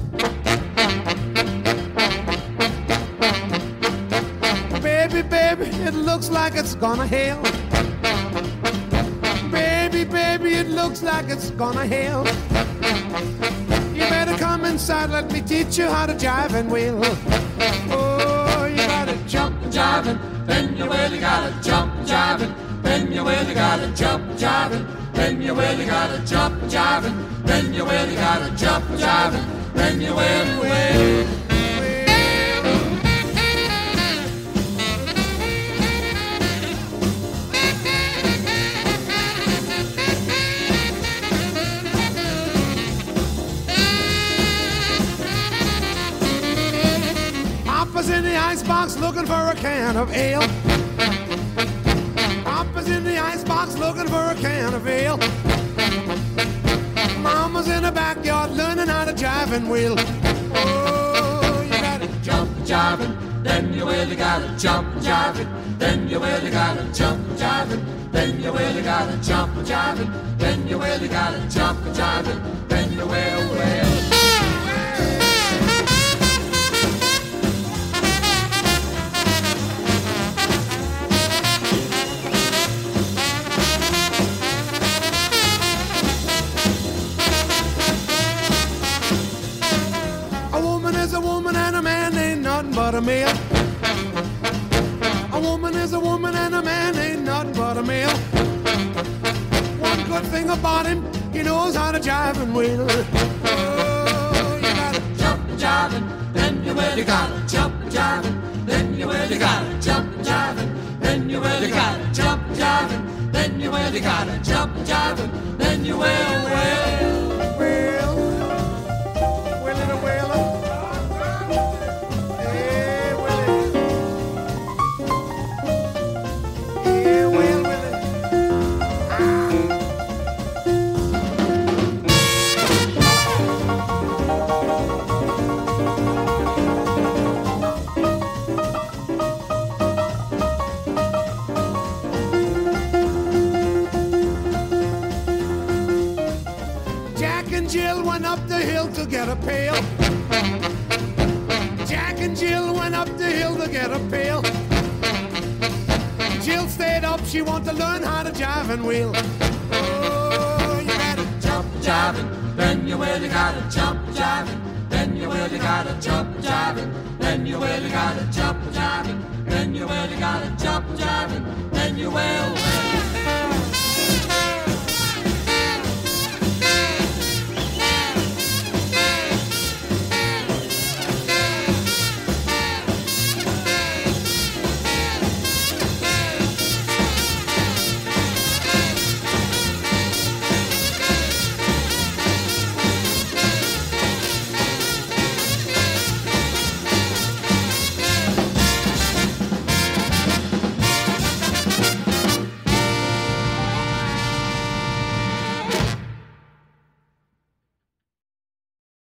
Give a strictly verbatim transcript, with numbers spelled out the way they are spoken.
Baby, baby, it looks like it's gonna hail. Baby, baby, it looks like it's gonna hail. You better come inside, let me teach you how to jive and wheel. Oh, you gotta jump and jive and then you really gotta jump and jive and then you really gotta jump and jive and then you really gotta jump and jive and then you really gotta jump and jive and then you will, will. Papa's in the icebox looking for a can of ale. Papa's in the icebox looking for a can of ale. Mama's in the backyard learning how to jive and wheel. Oh, you gotta jump and jive and then you really gotta jump and jive and then you really gotta jump and jive and then you really gotta jump and jive and then you really gotta jump and jive and then you will, will. A woman and a man ain't nothing but a male. A woman is a woman and a man ain't nothing but a male. One good thing about him, he knows how to jive and wheel. Oh, you gotta jump and jive and then you really gotta jump and jive and then you really gotta jump and jive and then you really gotta jump and jive and then you really gotta jump and jive and then you will, will, will, will it a whaler? Jill went up the hill to get a pail. Jack and Jill went up the hill to get a pail. Jill stayed up, she wanted to learn how to jive and wheel. Oh, you gotta jump, jive, and then you really gotta jump, jive, and then you really gotta jump, jive, and then you really gotta jump, jive, and then you really gotta jump, jive, and then you will, will.